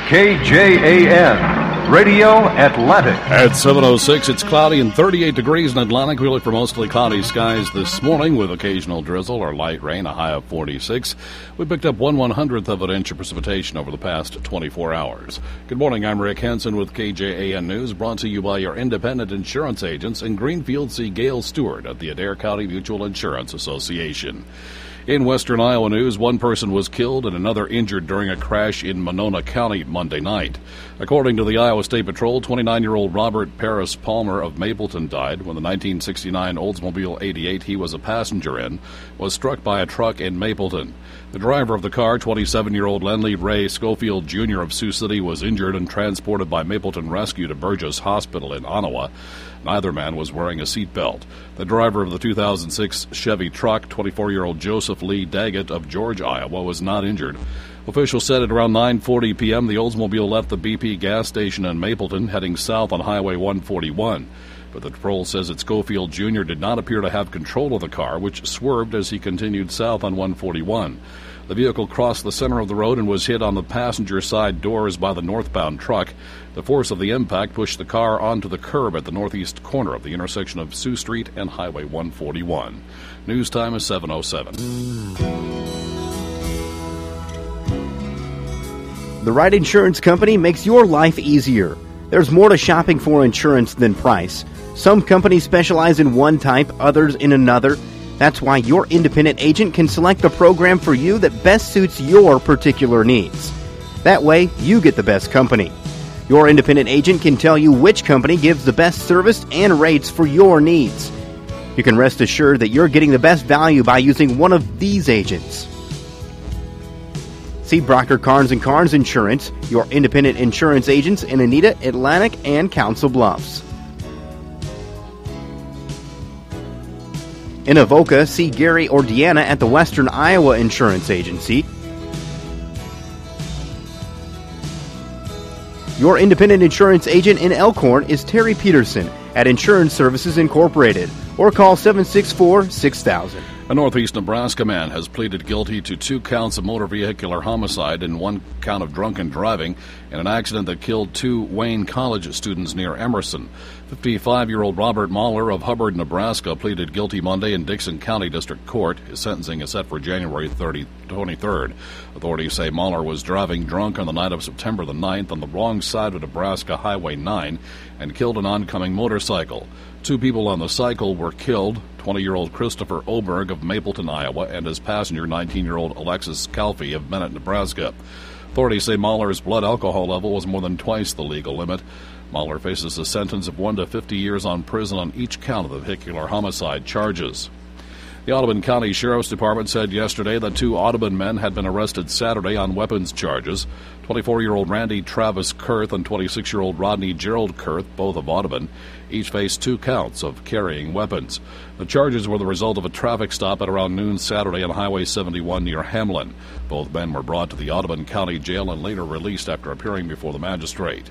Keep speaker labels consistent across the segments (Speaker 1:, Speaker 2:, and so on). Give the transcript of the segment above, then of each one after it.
Speaker 1: KJAN, Radio Atlantic.
Speaker 2: At 7:06, it's cloudy and 38 degrees in Atlantic. We look for mostly cloudy skies this morning with occasional drizzle or light rain, a high of 46. We picked up 1/100th of an inch of precipitation over the past 24 hours. Good morning, I'm Rick Hansen with KJAN News, brought to you by your independent insurance agents in Greenfield. See Gail Stewart at the Adair County Mutual Insurance Association. In western Iowa news, one person was killed and another injured during a crash in Monona County Monday night. According to the Iowa State Patrol, 29-year-old Robert Paris Palmer of Mapleton died when the 1969 Oldsmobile 88 he was a passenger in was struck by a truck in Mapleton. The driver of the car, 27-year-old Lenley Ray Schofield Jr. of Sioux City, was injured and transported by Mapleton Rescue to Burgess Hospital in Ottawa. Neither man was wearing a seatbelt. The driver of the 2006 Chevy truck, 24-year-old Joseph Lee Daggett of George, Iowa, was not injured. Officials said at around 9:40 p.m. the Oldsmobile left the BP gas station in Mapleton, heading south on Highway 141. But the patrol says that Schofield Jr. did not appear to have control of the car, which swerved as he continued south on 141. The vehicle crossed the center of the road and was hit on the passenger side doors by the northbound truck. The force of the impact pushed the car onto the curb at the northeast corner of the intersection of Sioux Street and Highway 141. News time is 7:07.
Speaker 3: The right insurance company makes your life easier. There's more to shopping for insurance than price. Some companies specialize in one type, others in another. That's why your independent agent can select the program for you that best suits your particular needs. That way, you get the best company. Your independent agent can tell you which company gives the best service and rates for your needs. You can rest assured that you're getting the best value by using one of these agents. See Brocker Carnes & Carnes Insurance, your independent insurance agents in Anita, Atlantic, and Council Bluffs. In Avoca, see Gary or Deanna at the Western Iowa Insurance Agency. Your independent insurance agent in Elkhorn is Terry Peterson at Insurance Services Incorporated, or call 764-6000.
Speaker 2: A northeast Nebraska man has pleaded guilty to 2 counts of motor vehicular homicide and 1 count of drunken driving in an accident that killed 2 Wayne College students near Emerson. 55-year-old Robert Mahler of Hubbard, Nebraska, pleaded guilty Monday in Dixon County District Court. His sentencing is set for January 23rd. Authorities say Mahler was driving drunk on the night of September the 9th on the wrong side of Nebraska Highway 9 and killed an oncoming motorcycle. 2 people on the cycle were killed, 20-year-old Christopher Oberg of Mapleton, Iowa, and his passenger, 19-year-old Alexis Calfee of Bennett, Nebraska. Authorities say Mahler's blood alcohol level was more than twice the legal limit. Mahler faces a sentence of 1 to 50 years on prison on each count of the vehicular homicide charges. The Audubon County Sheriff's Department said yesterday that 2 Audubon men had been arrested Saturday on weapons charges. 24-year-old Randy Travis Kurth and 26-year-old Rodney Gerald Kurth, both of Audubon, each faced 2 counts of carrying weapons. The charges were the result of a traffic stop at around noon Saturday on Highway 71 near Hamlin. Both men were brought to the Audubon County Jail and later released after appearing before the magistrate.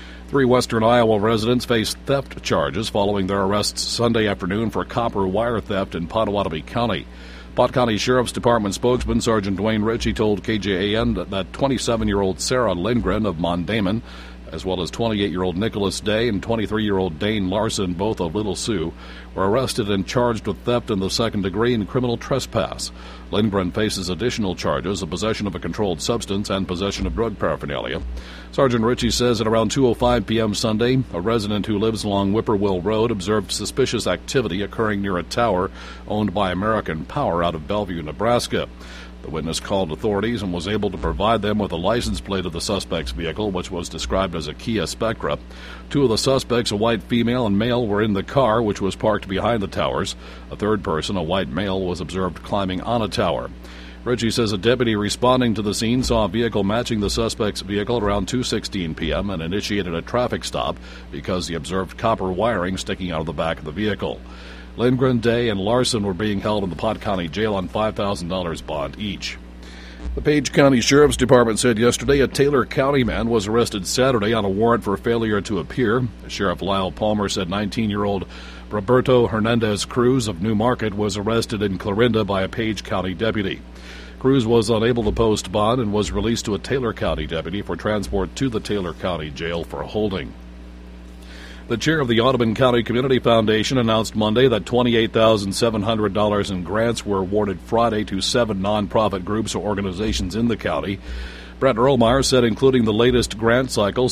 Speaker 2: 3 western Iowa residents faced theft charges following their arrests Sunday afternoon for copper wire theft in Pottawatomie County. Pot County Sheriff's Department spokesman Sergeant Dwayne Ritchie told KJAN that 27-year-old Sarah Lindgren of Mondamon, as well as 28-year-old Nicholas Day and 23-year-old Dane Larson, both of Little Sioux, were arrested and charged with theft in the second degree and criminal trespass. Lindgren faces additional charges of possession of a controlled substance and possession of drug paraphernalia. Sergeant Ritchie says at around 2:05 p.m. Sunday, a resident who lives along Whippoorwill Road observed suspicious activity occurring near a tower owned by American Power out of Bellevue, Nebraska. The witness called authorities and was able to provide them with a license plate of the suspect's vehicle, which was described as a Kia Spectra. 2 of the suspects, a white female and male, were in the car, which was parked behind the towers. A third person, a white male, was observed climbing on a tower. Ritchie says a deputy responding to the scene saw a vehicle matching the suspect's vehicle at around 2:16 p.m. and initiated a traffic stop because he observed copper wiring sticking out of the back of the vehicle. Lindgren, Day, and Larson were being held in the Pot County Jail on $5,000 bond each. The Page County Sheriff's Department said yesterday a Taylor County man was arrested Saturday on a warrant for failure to appear. Sheriff Lyle Palmer said 19-year-old Roberto Hernandez Cruz of New Market was arrested in Clarinda by a Page County deputy. Cruz was unable to post bond and was released to a Taylor County deputy for transport to the Taylor County Jail for holding. The chair of the Audubon County Community Foundation announced Monday that $28,700 in grants were awarded Friday to 7 nonprofit groups or organizations in the county. Brett Erlmeyer said including the latest grant cycle,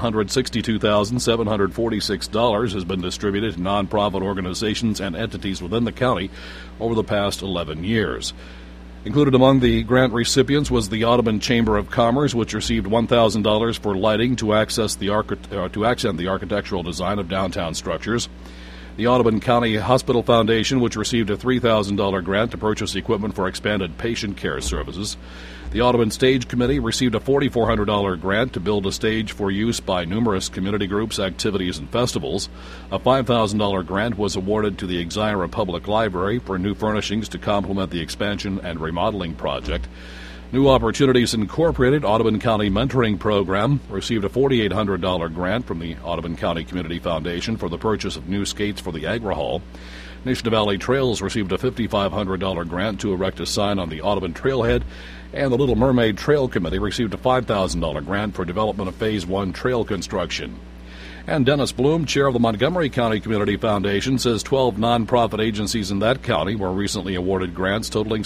Speaker 2: $762,746 has been distributed to nonprofit organizations and entities within the county over the past 11 years. Included among the grant recipients was the Audubon Chamber of Commerce, which received $1,000 for lighting to accent the architectural design of downtown structures. The Audubon County Hospital Foundation, which received a $3,000 grant to purchase equipment for expanded patient care services. The Audubon Stage Committee received a $4,400 grant to build a stage for use by numerous community groups, activities, and festivals. A $5,000 grant was awarded to the Exira Public Library for new furnishings to complement the expansion and remodeling project. New Opportunities Incorporated Audubon County Mentoring Program received a $4,800 grant from the Audubon County Community Foundation for the purchase of new skates for the Agra Hall. Nation Valley Trails received a $5,500 grant to erect a sign on the Audubon Trailhead, and the Little Mermaid Trail Committee received a $5,000 grant for development of Phase 1 trail construction. And Dennis Bloom, chair of the Montgomery County Community Foundation, says 12 nonprofit agencies in that county were recently awarded grants totaling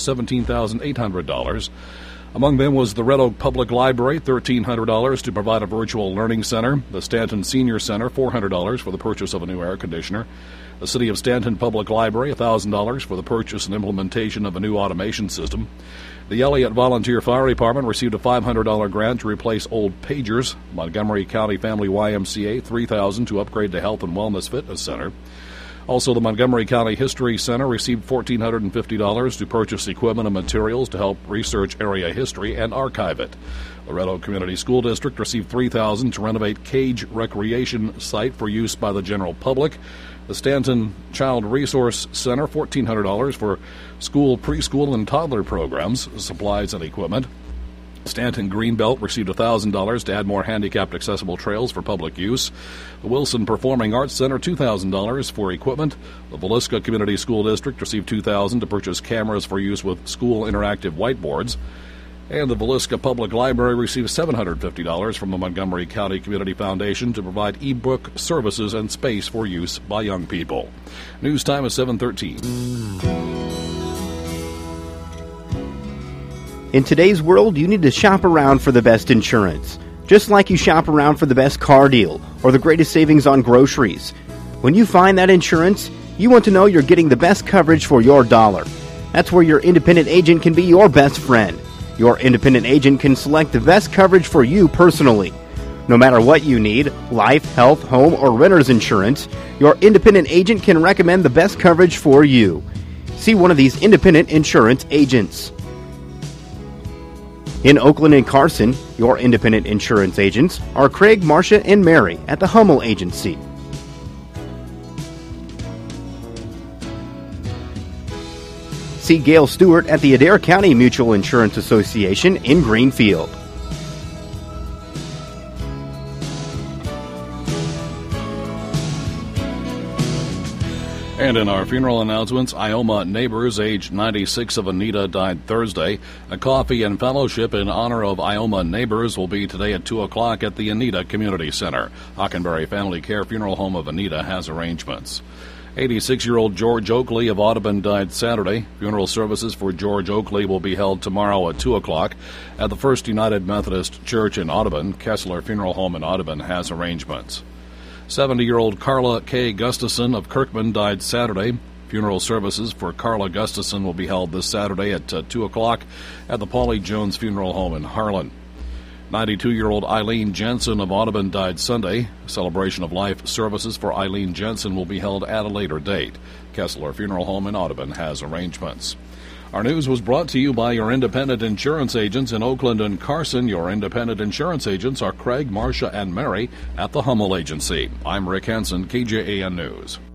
Speaker 2: $17,800. Among them was the Red Oak Public Library, $1,300 to provide a virtual learning center, the Stanton Senior Center, $400 for the purchase of a new air conditioner, the City of Stanton Public Library, $1,000 for the purchase and implementation of a new automation system. The Elliott Volunteer Fire Department received a $500 grant to replace old pagers. Montgomery County Family YMCA, $3,000 to upgrade the Health and Wellness Fitness Center. Also, the Montgomery County History Center received $1,450 to purchase equipment and materials to help research area history and archive it. The Red Oak Community School District received $3,000 to renovate Cage Recreation Site for use by the general public. The Stanton Child Resource Center, $1,400 for school, preschool, and toddler programs, supplies, and equipment. Stanton Greenbelt received $1,000 to add more handicapped accessible trails for public use. The Wilson Performing Arts Center, $2,000 for equipment. The Villisca Community School District received $2,000 to purchase cameras for use with school interactive whiteboards. And the Villisca Public Library received $750 from the Montgomery County Community Foundation to provide e-book services and space for use by young people. News time is 7:13.
Speaker 3: In today's world, you need to shop around for the best insurance, just like you shop around for the best car deal or the greatest savings on groceries. When you find that insurance, you want to know you're getting the best coverage for your dollar. That's where your independent agent can be your best friend. Your independent agent can select the best coverage for you personally. No matter what you need, life, health, home, or renter's insurance, your independent agent can recommend the best coverage for you. See one of these independent insurance agents. In Oakland and Carson, your independent insurance agents are Craig, Marcia, and Mary at the Hummel Agency. See Gail Stewart at the Adair County Mutual Insurance Association in Greenfield.
Speaker 2: And in our funeral announcements, Ioma neighbors, age 96 of Anita, died Thursday. A coffee and fellowship in honor of Ioma neighbors will be today at 2 o'clock at the Anita Community Center. Hockenberry Family Care Funeral Home of Anita has arrangements. 86-year-old George Oakley of Audubon died Saturday. Funeral services for George Oakley will be held tomorrow at 2 o'clock at the First United Methodist Church in Audubon. Kessler Funeral Home in Audubon has arrangements. 70-year-old Carla K. Gustafson of Kirkman died Saturday. Funeral services for Carla Gustafson will be held this Saturday at 2 o'clock at the Paulie Jones Funeral Home in Harlan. 92-year-old Eileen Jensen of Audubon died Sunday. Celebration of life services for Eileen Jensen will be held at a later date. Kessler Funeral Home in Audubon has arrangements. Our news was brought to you by your independent insurance agents in Oakland and Carson. Your independent insurance agents are Craig, Marcia, and Mary at the Hummel Agency. I'm Rick Hansen, KJAN News.